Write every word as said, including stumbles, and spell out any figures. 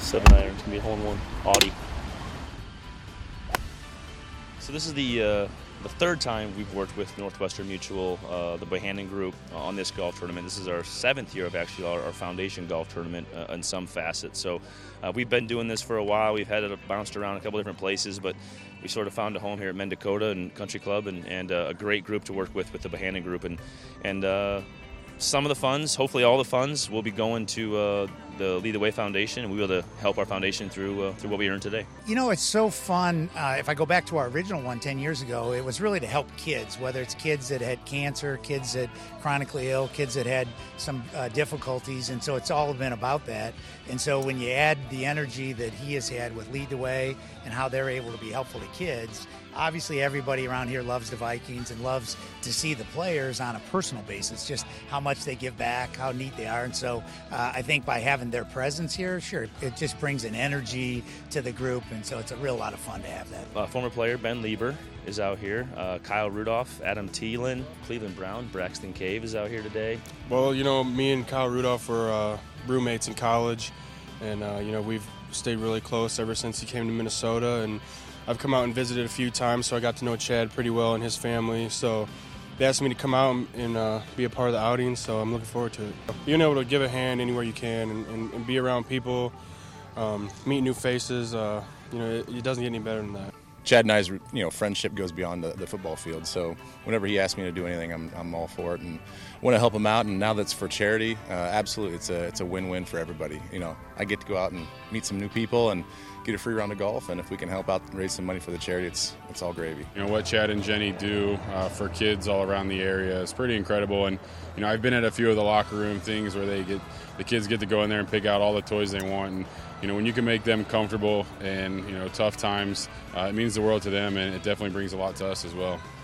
seven iron. It's gonna be a hole in one. Audi. So this is the uh, the third time we've worked with Northwestern Mutual, uh, the Bohannon Group, uh, on this golf tournament. This is our seventh year of actually our, our foundation golf tournament uh, in some facets. So uh, we've been doing this for a while. We've had it bounced around a couple different places, but we sort of found a home here at Mendakota and Country Club, and, and uh, a great group to work with with the Bohannon Group. And and uh, some of the funds, hopefully all the funds, will be going to uh, the Lead the Way Foundation, and we will to help our foundation through uh, through what we earn today. You know, it's so fun. Uh, if I go back to our original one ten years ago, it was really to help kids, whether it's kids that had cancer, kids that chronically ill, kids that had some uh, difficulties, and so it's all been about that. And so when you add the energy that he has had with Lead the Way and how they're able to be helpful to kids, obviously everybody around here loves the Vikings and loves to see the players on a personal basis, just how much they give back, how neat they are. And so uh, I think by having their presence here, sure, it just brings an energy to the group, and so it's a real lot of fun to have that. Uh, former player Ben Lieber is out here. Uh, Kyle Rudolph, Adam Thielen, Cleveland Brown, Braxton Cave is out here today. Well, you know, me and Kyle Rudolph were uh, roommates in college, and, uh, you know, we've stayed really close ever since he came to Minnesota, and I've come out and visited a few times, so I got to know Chad pretty well and his family. So they asked me to come out and uh, be a part of the outing, so I'm looking forward to it. Being able to give a hand anywhere you can and, and, and be around people, um, meet new faces, uh, you know, it, it doesn't get any better than that. Chad and I's, you know, friendship goes beyond the, the football field. So whenever he asks me to do anything, I'm, I'm all for it, and want to help him out. And now that's for charity, uh, absolutely, it's a it's a win-win for everybody. You know, I get to go out and meet some new people and get a free round of golf, and if we can help out and raise some money for the charity, it's it's all gravy. You know what Chad and Jenny do uh, for kids all around the area is pretty incredible. And you know, I've been at a few of the locker room things where they get the kids get to go in there and pick out all the toys they want. And you know, when you can make them comfortable in, you know, tough times, uh, it means the world to them, and it definitely brings a lot to us as well.